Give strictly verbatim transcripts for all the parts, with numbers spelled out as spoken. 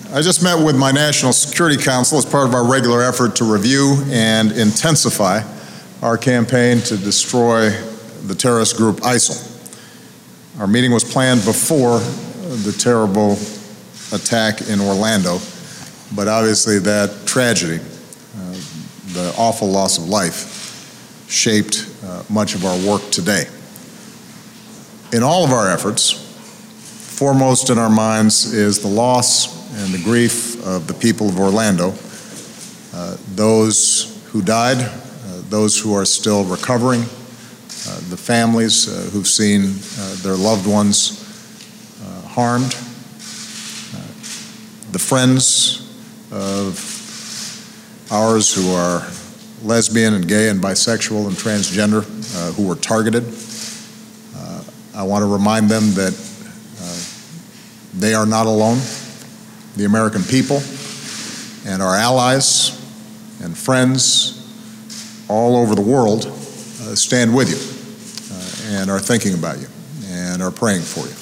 I just met with my National Security Council as part of our regular effort to review and intensify our campaign to destroy the terrorist group ISIL. Our meeting was planned before the terrible attack in Orlando, but obviously that tragedy, uh, the awful loss of life, shaped uh, much of our work today. In all of our efforts, foremost in our minds is the loss and the grief of the people of Orlando, uh, those who died, uh, those who are still recovering, uh, the families uh, who've seen uh, their loved ones uh, harmed, uh, the friends of ours who are lesbian and gay and bisexual and transgender uh, who were targeted. Uh, I want to remind them that uh, they are not alone. The American people and our allies and friends all over the world uh, stand with you uh, and are thinking about you and are praying for you.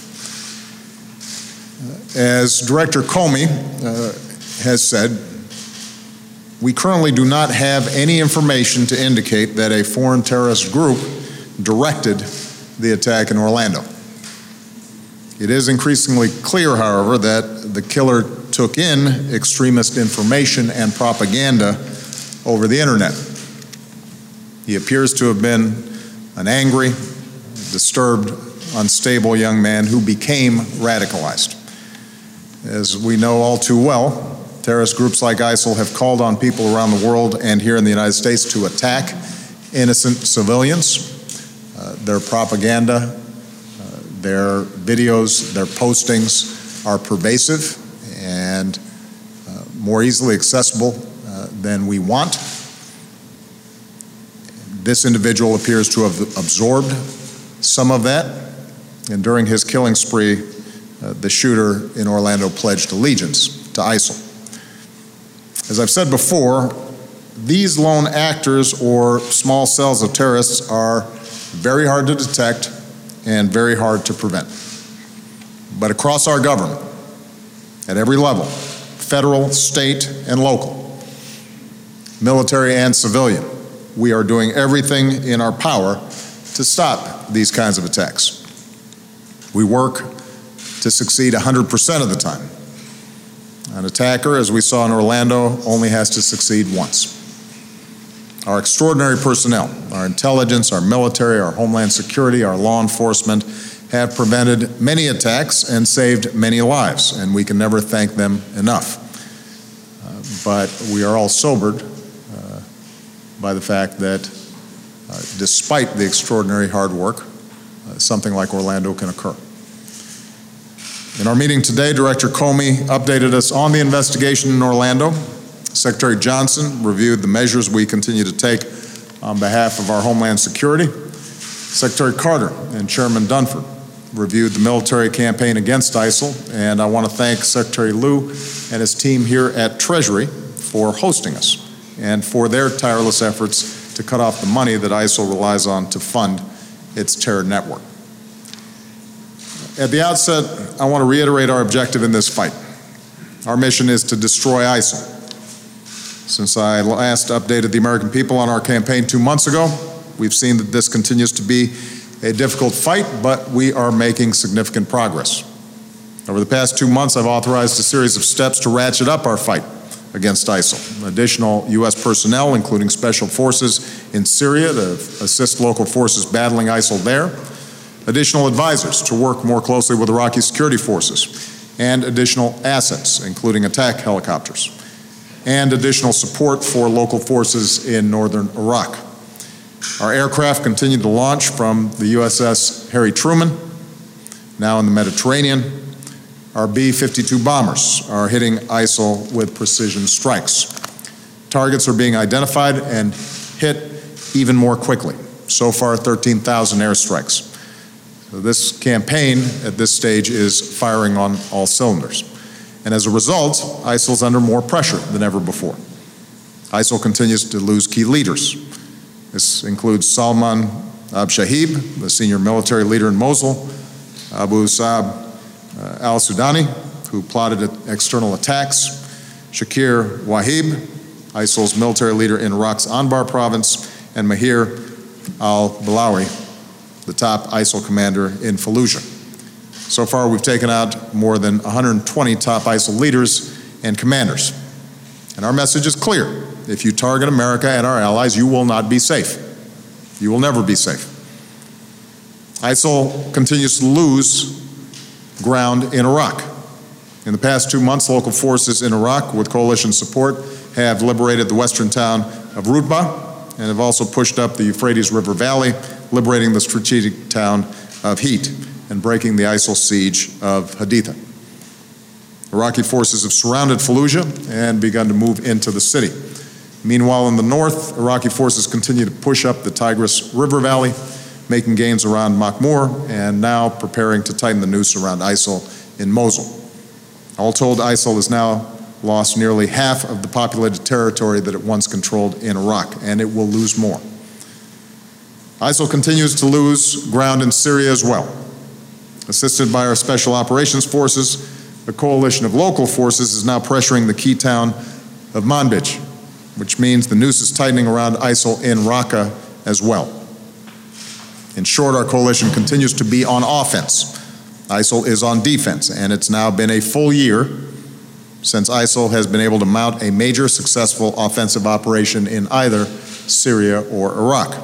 Uh, as Director Comey uh, has said, we currently do not have any information to indicate that a foreign terrorist group directed the attack in Orlando. It is increasingly clear, however, that the killer took in extremist information and propaganda over the internet. He appears to have been an angry, disturbed, unstable young man who became radicalized. As we know all too well, terrorist groups like ISIL have called on people around the world and here in the United States to attack innocent civilians. Uh, their propaganda, uh, their videos, their postings are pervasive and uh, more easily accessible uh, than we want. This individual appears to have absorbed some of that, and during his killing spree, uh, the shooter in Orlando pledged allegiance to ISIL. As I've said before, these lone actors or small cells of terrorists are very hard to detect and very hard to prevent. But across our government, at every level, federal, state, and local, military and civilian, we are doing everything in our power to stop these kinds of attacks. We work to succeed one hundred percent of the time. An attacker, as we saw in Orlando, only has to succeed once. Our extraordinary personnel, our intelligence, our military, our homeland security, our law enforcement, have prevented many attacks and saved many lives, and we can never thank them enough. Uh, but we are all sobered uh, by the fact that uh, despite the extraordinary hard work, uh, something like Orlando can occur. In our meeting today, Director Comey updated us on the investigation in Orlando. Secretary Johnson reviewed the measures we continue to take on behalf of our Homeland Security. Secretary Carter and Chairman Dunford reviewed the military campaign against ISIL, and I want to thank Secretary Lew and his team here at Treasury for hosting us and for their tireless efforts to cut off the money that ISIL relies on to fund its terror network. At the outset, I want to reiterate our objective in this fight. Our mission is to destroy ISIL. Since I last updated the American people on our campaign two months ago, we've seen that this continues to be a difficult fight, but we are making significant progress. Over the past two months, I've authorized a series of steps to ratchet up our fight against ISIL. Additional U S personnel, including special forces in Syria to assist local forces battling ISIL there, additional advisors to work more closely with Iraqi security forces, and additional assets, including attack helicopters, and additional support for local forces in northern Iraq. Our aircraft continue to launch from the U S S Harry Truman, now in the Mediterranean. Our B fifty-two bombers are hitting ISIL with precision strikes. Targets are being identified and hit even more quickly. So far, thirteen thousand airstrikes. So this campaign at this stage is firing on all cylinders. And as a result, ISIL's under more pressure than ever before. ISIL continues to lose key leaders. This includes Salman Abshahib, the senior military leader in Mosul, Abu Saab uh, al-Sudani, who plotted external attacks, Shakir Wahib, ISIL's military leader in Iraq's Anbar province, and Mahir al-Balawi, the top ISIL commander in Fallujah. So far, we've taken out more than one hundred twenty top ISIL leaders and commanders. And our message is clear. If you target America and our allies, you will not be safe. You will never be safe. ISIL continues to lose ground in Iraq. In the past two months, local forces in Iraq, with coalition support, have liberated the western town of Rutbah and have also pushed up the Euphrates River Valley, liberating the strategic town of Heat and breaking the ISIL siege of Haditha. Iraqi forces have surrounded Fallujah and begun to move into the city. Meanwhile, in the north, Iraqi forces continue to push up the Tigris River Valley, making gains around Makhmur, and now preparing to tighten the noose around ISIL in Mosul. All told, ISIL has now lost nearly half of the populated territory that it once controlled in Iraq, and it will lose more. ISIL continues to lose ground in Syria as well. Assisted by our Special Operations Forces, a coalition of local forces is now pressuring the key town of Manbij, which means the noose is tightening around ISIL in Raqqa as well. In short, our coalition continues to be on offense. ISIL is on defense, and it's now been a full year since ISIL has been able to mount a major successful offensive operation in either Syria or Iraq.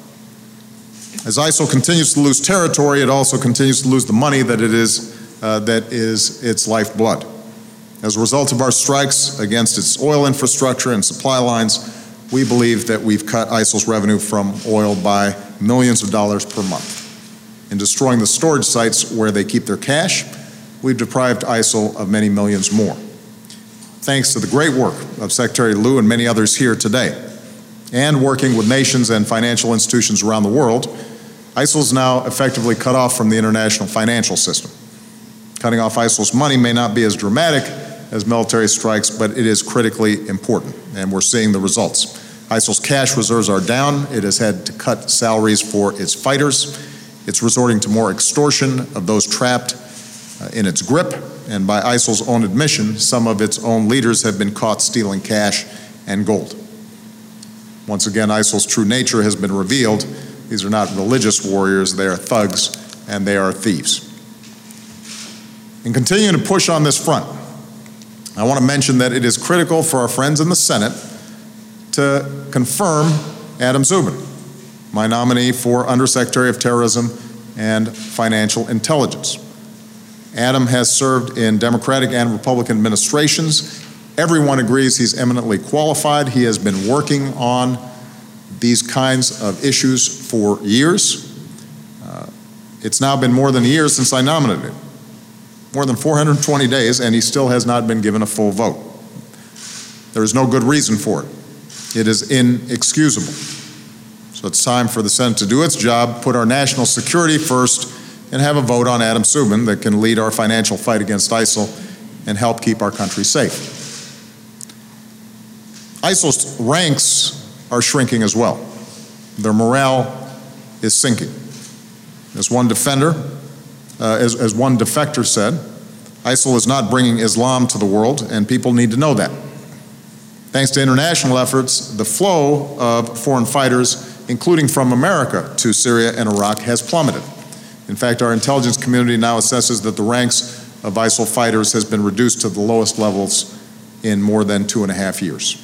As ISIL continues to lose territory, it also continues to lose the money that it is, uh, that is its lifeblood. As a result of our strikes against its oil infrastructure and supply lines, we believe that we've cut ISIL's revenue from oil by millions of dollars per month. In destroying the storage sites where they keep their cash, we've deprived ISIL of many millions more. Thanks to the great work of Secretary Liu and many others here today, and working with nations and financial institutions around the world, ISIL is now effectively cut off from the international financial system. Cutting off ISIL's money may not be as dramatic as military strikes, but it is critically important, and we're seeing the results. ISIL's cash reserves are down. It has had to cut salaries for its fighters. It's resorting to more extortion of those trapped uh, in its grip, and by ISIL's own admission, some of its own leaders have been caught stealing cash and gold. Once again, ISIL's true nature has been revealed. These are not religious warriors, they are thugs, and they are thieves. In continuing to push on this front, I want to mention that it is critical for our friends in the Senate to confirm Adam Szubin, my nominee for Undersecretary of Terrorism and Financial Intelligence. Adam has served in Democratic and Republican administrations. Everyone agrees he's eminently qualified. He has been working on these kinds of issues for years. Uh, it's now been more than a year since I nominated him. More than four hundred twenty days, and he still has not been given a full vote. There is no good reason for it. It is inexcusable. So it's time for the Senate to do its job, put our national security first, and have a vote on Adam Szubin that can lead our financial fight against ISIL and help keep our country safe. ISIL's ranks are shrinking as well. Their morale is sinking. As one defender, uh, as, as one defector said, ISIL is not bringing Islam to the world, and people need to know that. Thanks to international efforts, the flow of foreign fighters, including from America to Syria and Iraq, has plummeted. In fact, our intelligence community now assesses that the ranks of ISIL fighters has been reduced to the lowest levels in more than two and a half years.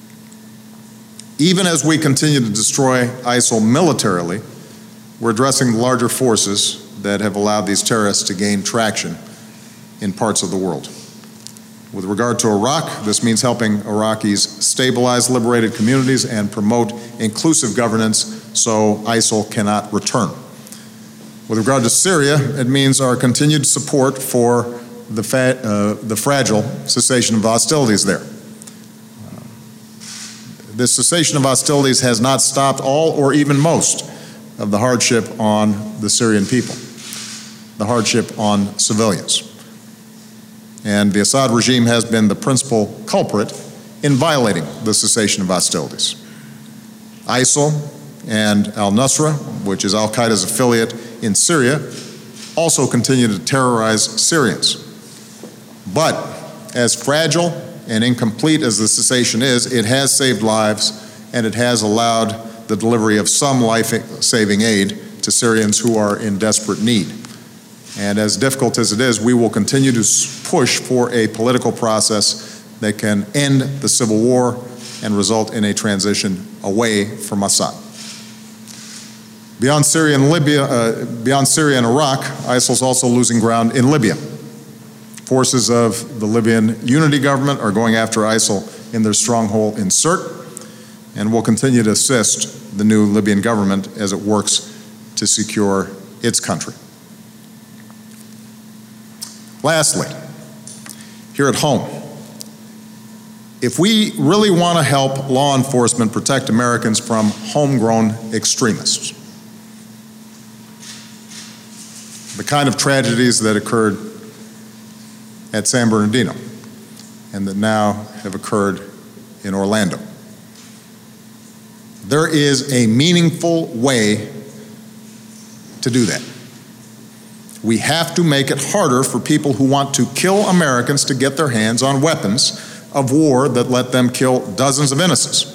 Even as we continue to destroy ISIL militarily, we're addressing the larger forces that have allowed these terrorists to gain traction in parts of the world. With regard to Iraq, this means helping Iraqis stabilize liberated communities and promote inclusive governance so ISIL cannot return. With regard to Syria, it means our continued support for the, fa uh, the fragile cessation of hostilities there. Uh, this cessation of hostilities has not stopped all or even most of the hardship on the Syrian people, the hardship on civilians. And the Assad regime has been the principal culprit in violating the cessation of hostilities. ISIL and al-Nusra, which is al-Qaeda's affiliate in Syria, also continue to terrorize Syrians. But as fragile and incomplete as the cessation is, it has saved lives, and it has allowed the delivery of some life-saving aid to Syrians who are in desperate need. And as difficult as it is, we will continue to push for a political process that can end the civil war and result in a transition away from Assad. Beyond Syria and Libya, uh, beyond Syria and Iraq, ISIL is also losing ground in Libya. Forces of the Libyan unity government are going after ISIL in their stronghold in Sirte, and will continue to assist the new Libyan government as it works to secure its country. Lastly, here at home, if we really want to help law enforcement protect Americans from homegrown extremists, the kind of tragedies that occurred at San Bernardino and that now have occurred in Orlando, there is a meaningful way to do that. We have to make it harder for people who want to kill Americans to get their hands on weapons of war that let them kill dozens of innocents.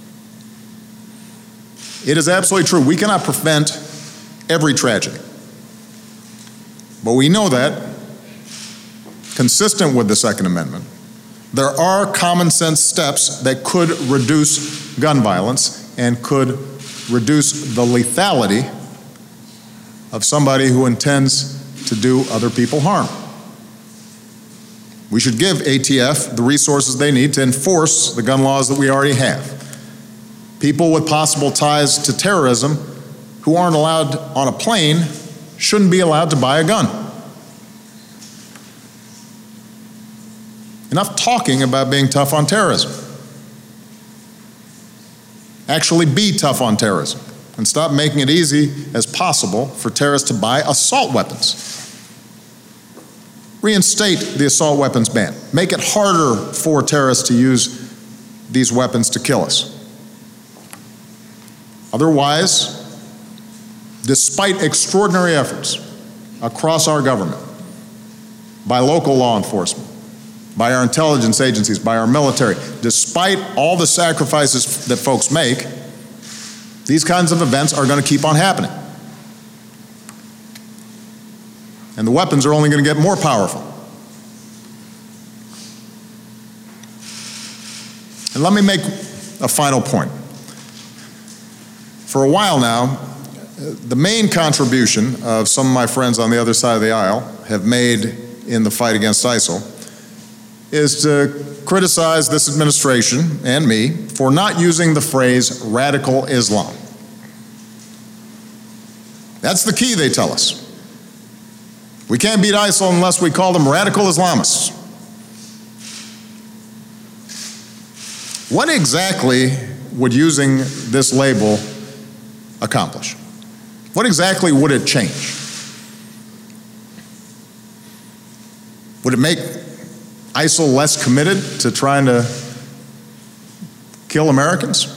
It is absolutely true. We cannot prevent every tragedy. But we know that, consistent with the Second Amendment, there are common sense steps that could reduce gun violence and could reduce the lethality of somebody who intends to do other people harm. We should give A T F the resources they need to enforce the gun laws that we already have. People with possible ties to terrorism who aren't allowed on a plane shouldn't be allowed to buy a gun. Enough talking about being tough on terrorism. Actually be tough on terrorism and stop making it easy as possible for terrorists to buy assault weapons. Reinstate the assault weapons ban. Make it harder for terrorists to use these weapons to kill us. Otherwise, despite extraordinary efforts across our government, by local law enforcement, by our intelligence agencies, by our military, despite all the sacrifices that folks make, these kinds of events are going to keep on happening. And the weapons are only going to get more powerful. And let me make a final point. For a while now, the main contribution of some of my friends on the other side of the aisle have made in the fight against ISIL is to criticize this administration and me for not using the phrase radical Islam. That's the key, they tell us. We can't beat ISIL unless we call them radical Islamists. What exactly would using this label accomplish? What exactly would it change? Would it make ISIL less committed to trying to kill Americans?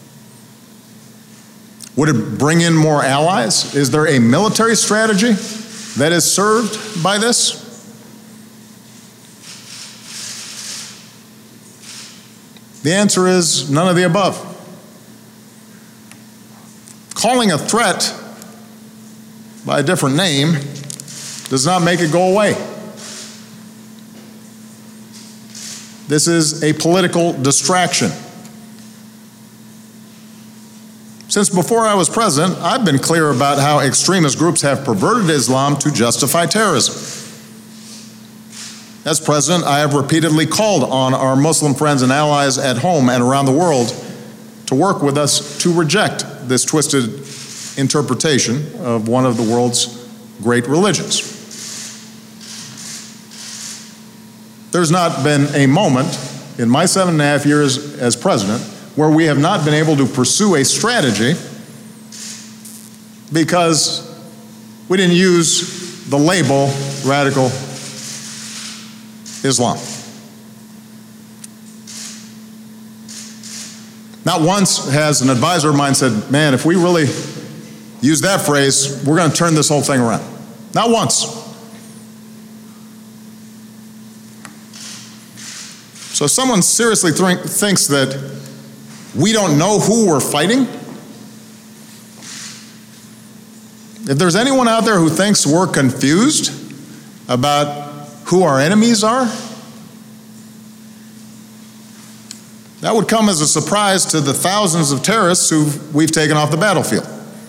Would it bring in more allies? Is there a military strategy that is served by this? The answer is none of the above. Calling a threat by a different name does not make it go away. This is a political distraction. Since before I was president, I've been clear about how extremist groups have perverted Islam to justify terrorism. As president, I have repeatedly called on our Muslim friends and allies at home and around the world to work with us to reject this twisted interpretation of one of the world's great religions. There's not been a moment in my seven and a half years as president where we have not been able to pursue a strategy because we didn't use the label radical Islam. Not once has an advisor of mine said, man, if we really use that phrase, we're going to turn this whole thing around. Not once. So if someone seriously th- thinks that we don't know who we're fighting, if there's anyone out there who thinks we're confused about who our enemies are, that would come as a surprise to the thousands of terrorists who we've taken off the battlefield.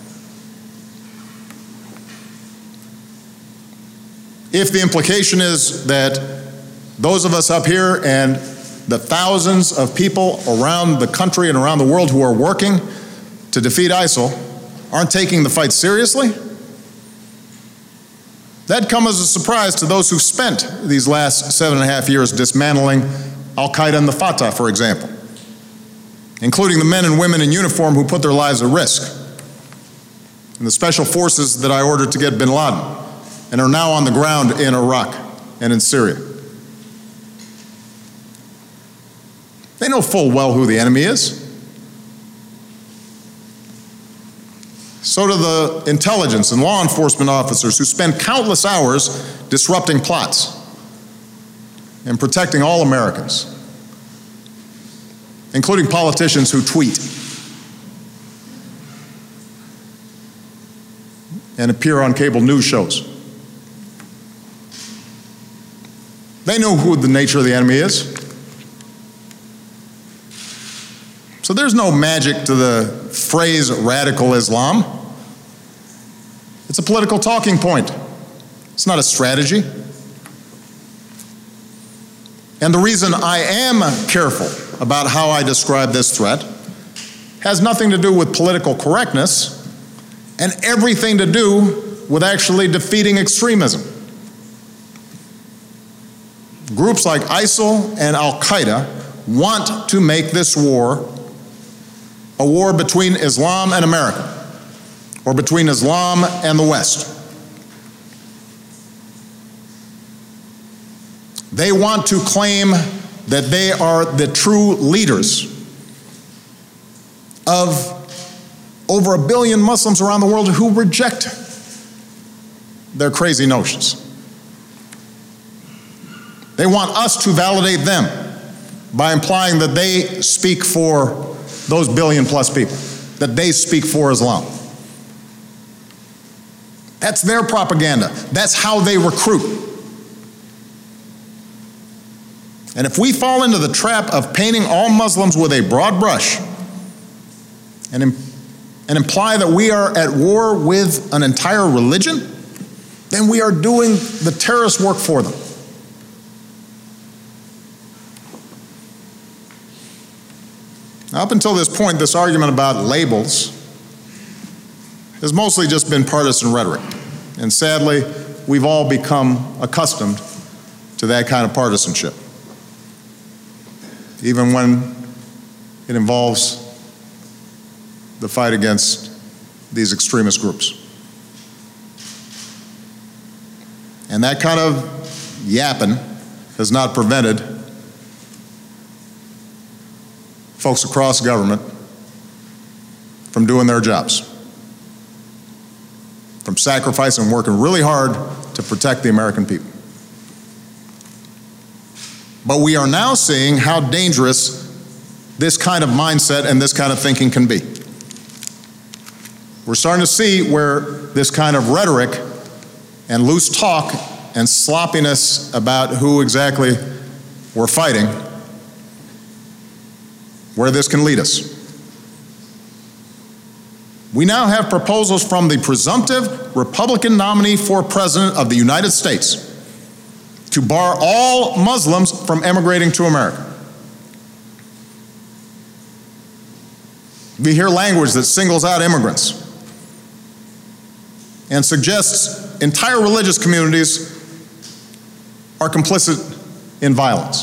If the implication is that those of us up here and the thousands of people around the country and around the world who are working to defeat ISIL aren't taking the fight seriously, that'd come as a surprise to those who've spent these last seven and a half years dismantling Al-Qaeda and the Fatah, for example, including the men and women in uniform who put their lives at risk, and the special forces that I ordered to get bin Laden and are now on the ground in Iraq and in Syria. They know full well who the enemy is. So do the intelligence and law enforcement officers who spend countless hours disrupting plots and protecting all Americans, including politicians who tweet and appear on cable news shows. They know who the nature of the enemy is. So there's no magic to the phrase radical Islam. It's a political talking point. It's not a strategy. And the reason I am careful about how I describe this threat has nothing to do with political correctness and everything to do with actually defeating extremism. Groups like ISIL and Al-Qaeda want to make this war a war between Islam and America, or between Islam and the West. They want to claim that they are the true leaders of over a billion Muslims around the world who reject their crazy notions. They want us to validate them by implying that they speak for those billion plus people, that they speak for Islam. That's their propaganda. That's how they recruit. And if we fall into the trap of painting all Muslims with a broad brush and, im- and imply that we are at war with an entire religion, then we are doing the terrorist work for them. Now, up until this point, this argument about labels has mostly just been partisan rhetoric. And sadly, we've all become accustomed to that kind of partisanship, even when it involves the fight against these extremist groups. And that kind of yapping has not prevented folks across government from doing their jobs, from sacrificing and working really hard to protect the American people. But we are now seeing how dangerous this kind of mindset and this kind of thinking can be. We're starting to see where this kind of rhetoric and loose talk and sloppiness about who exactly we're fighting, where this can lead us. We now have proposals from the presumptive Republican nominee for President of the United States to bar all Muslims from emigrating to America. We hear language that singles out immigrants and suggests entire religious communities are complicit in violence.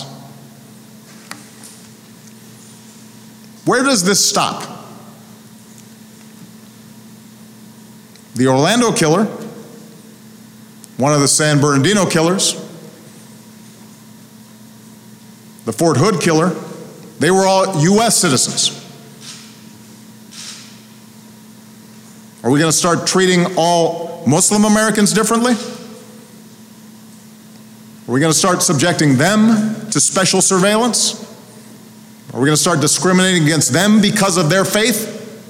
Where does this stop? The Orlando killer, one of the San Bernardino killers, the Fort Hood killer, they were all U S citizens. Are we going to start treating all Muslim Americans differently? Are we going to start subjecting them to special surveillance? Are we going to start discriminating against them because of their faith?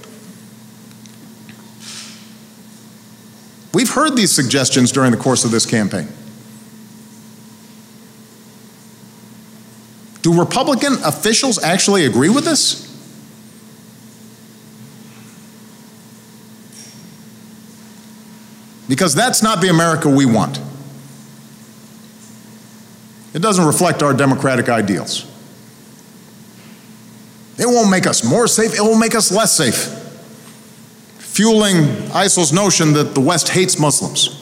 We've heard these suggestions during the course of this campaign. Do Republican officials actually agree with this? Because that's not the America we want. It doesn't reflect our democratic ideals. It won't make us more safe, it will make us less safe, fueling ISIL's notion that the West hates Muslims,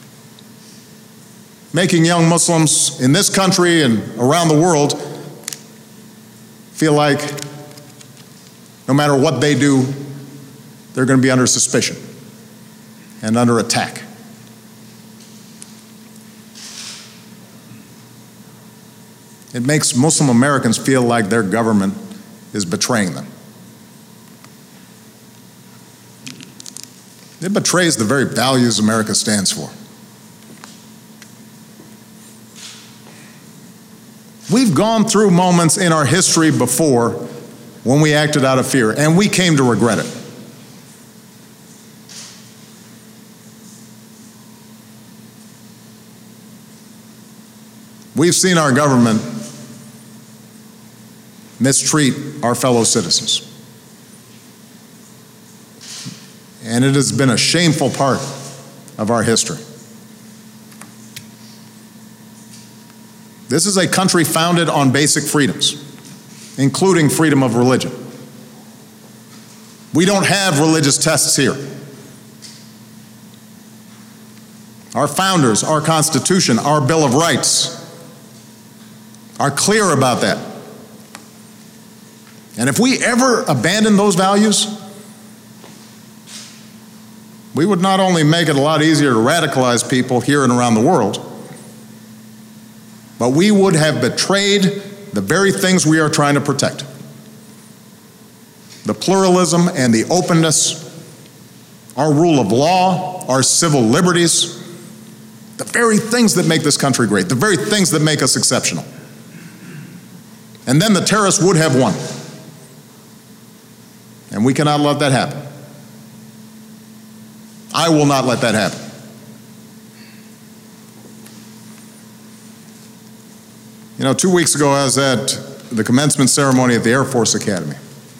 making young Muslims in this country and around the world feel like no matter what they do, they're going to be under suspicion and under attack. It makes Muslim Americans feel like their government is betraying them. It betrays the very values America stands for. We've gone through moments in our history before when we acted out of fear, and we came to regret it. We've seen our government mistreat our fellow citizens. And it has been a shameful part of our history. This is a country founded on basic freedoms, including freedom of religion. We don't have religious tests here. Our founders, our Constitution, our Bill of Rights are clear about that. And if we ever abandon those values, we would not only make it a lot easier to radicalize people here and around the world, but we would have betrayed the very things we are trying to protect. The pluralism and the openness, our rule of law, our civil liberties, the very things that make this country great, the very things that make us exceptional. And then the terrorists would have won. And we cannot let that happen. I will not let that happen. You know, two weeks ago I was at the commencement ceremony at the Air Force Academy.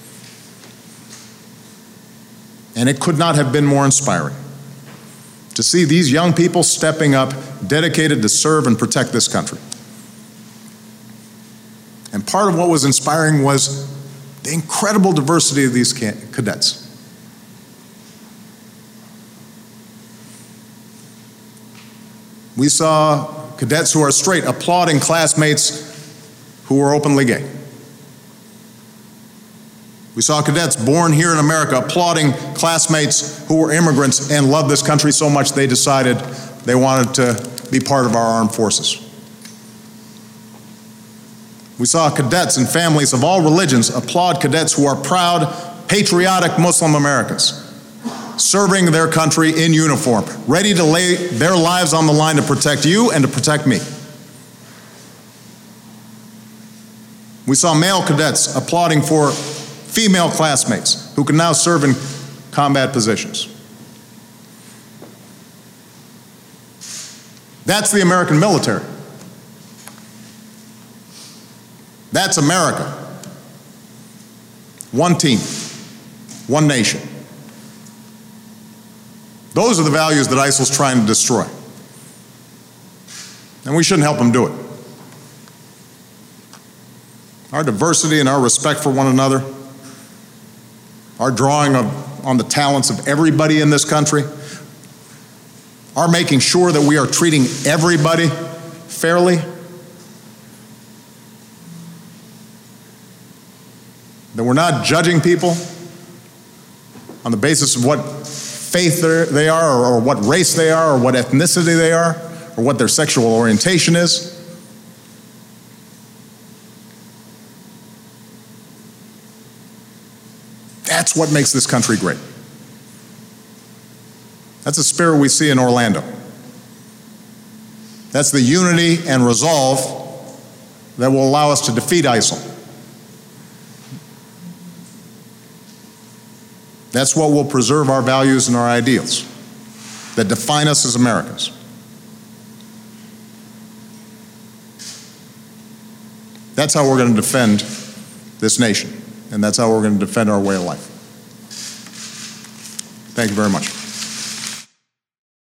And it could not have been more inspiring to see these young people stepping up, dedicated to serve and protect this country. And part of what was inspiring was the incredible diversity of these cadets. We saw cadets who are straight applauding classmates who were openly gay. We saw cadets born here in America applauding classmates who were immigrants and loved this country so much they decided they wanted to be part of our armed forces. We saw cadets and families of all religions applaud cadets who are proud, patriotic Muslim Americans, serving their country in uniform, ready to lay their lives on the line to protect you and to protect me. We saw male cadets applauding for female classmates who can now serve in combat positions. That's the American military. That's America. One team, one nation. Those are the values that ISIL's trying to destroy. And we shouldn't help them do it. Our diversity and our respect for one another, our drawing of, on the talents of everybody in this country, our making sure that we are treating everybody fairly, that we're not judging people on the basis of what faith they are, or, or what race they are, or what ethnicity they are, or what their sexual orientation is. That's what makes this country great. That's a spirit we see in Orlando. That's the unity and resolve that will allow us to defeat ISIL. That's what will preserve our values and our ideals that define us as Americans. That's how we're going to defend this nation, and that's how we're going to defend our way of life. Thank you very much.